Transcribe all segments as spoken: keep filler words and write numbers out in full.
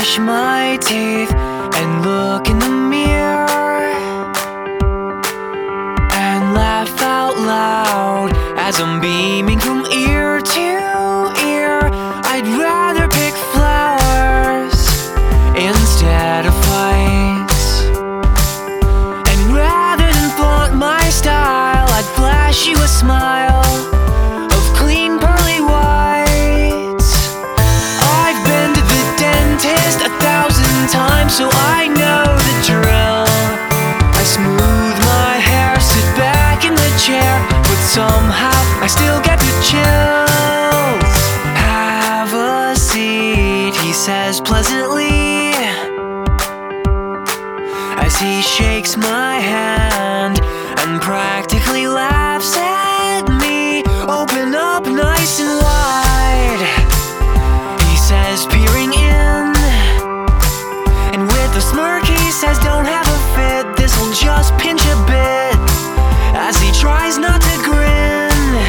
brush my teeth and look in the mirror and laugh out loud as I'm beaming from ear to ear. I'd rather pick flowers instead of fights, and rather than flaunt my style, I'd flash you a smile of clean pearly whites. I've been to the dentist a thousand times, so I know the drill. I smooth my hair, sit back in the chair, but somehow I still get the chills. Have a seat, he says pleasantly, as he shakes my hand and practically laughs at me. Open up nice and wide, he says, peering in, and with a smirk he says, don't have a fit, this'll just pinch a bit, as he tries not to grin.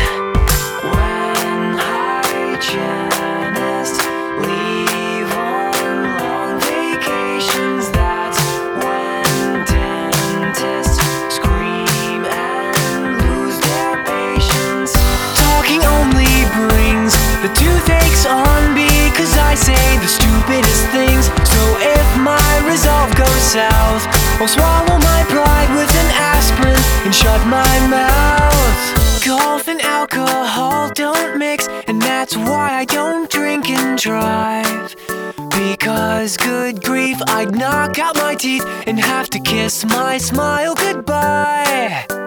When hygienists leave on long vacations, that's when dentists scream and lose their patience. Talking only brings the toothaches on, because I say the stupidest things. So if my resolve goes south, I'll swallow my pride with an aspirin and shut my mouth. Golf and alcohol don't mix, and that's why I don't drink and drive, because good grief, I'd knock out my teeth and have to kiss my smile goodbye.